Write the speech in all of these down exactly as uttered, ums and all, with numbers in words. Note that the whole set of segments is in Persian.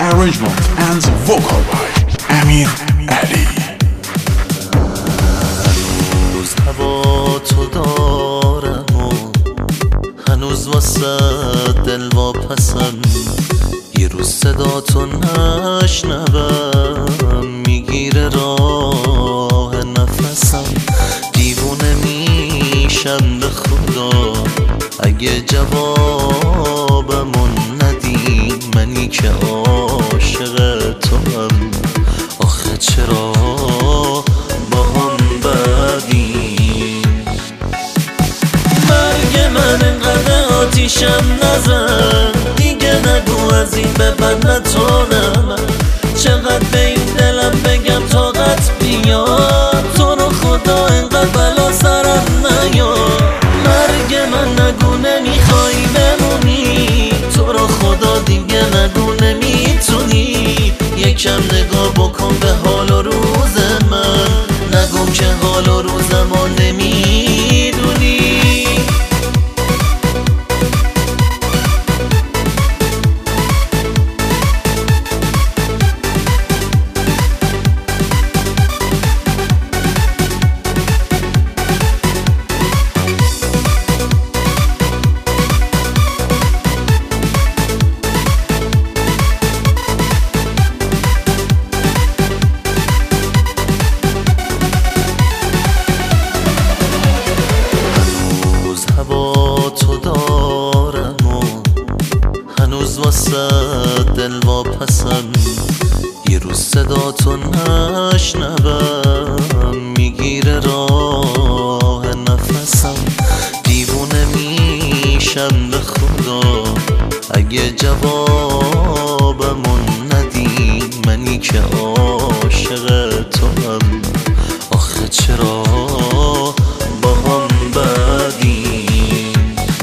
arrangement and vocal by امیر علی. هنوز هوا تو دارم و هنوز واسه دل واپسم، یه روز صدا تو نشنوم میگیره راه نفسم. دیوونه میشم به خدا اگه جوابمون ندی، منی که عاشق تو هم. آخه چرا با هم بدیم؟ مرگ من انقدر آتیشم نزن، دیگه نگو از این به بعد نتونم. چقدر به این دلم بگم طاقت بیاد، تو رو خدا انقدر بلا سرم نیار. مرگ من نگو نمیخوای بمونی، تو رو خدا دیگه نگو نمیتونی. یکم نگاه بکن به حال و روز من، نگو که حال و روزمو نمیدونی. تو دارم و هنوز واسه دل واپسم، یه روز صدا تو نشنوم میگیره راه نفسم. دیوونه میشم به خدا اگه جوابمون ندی، منی که عاشق تو هم. آخه چرا با هم بدیم؟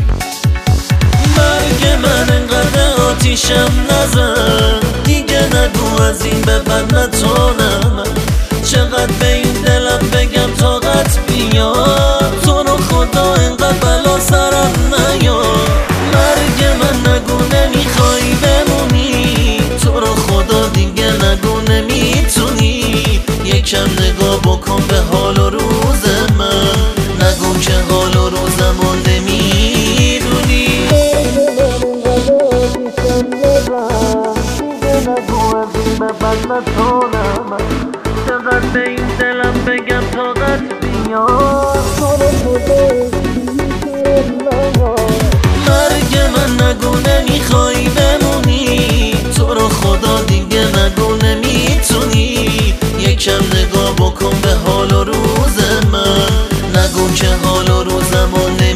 من انقدر آتیشم نزن، دیگه نگو از این به بعد نتونم. چقدر به این دلم بگم طاقت بیاد، تو رو خدا انقدر بلا سرم نیار. مرگ من نگو نمیخوای بمونی، تو رو خدا دیگه نگو نمیتونی. یکم نگاه بکن به حال و روز من، نگو که حال و روزمو نمیدونی. چقدر به این دلم بگم طاقت بیاد، مرگ من نگو نمیخوای بمونی، تو رو خدا دیگه نگو نمیتونی. یکم نگاه بکن به حال و روز من، نگو که حال و روزمو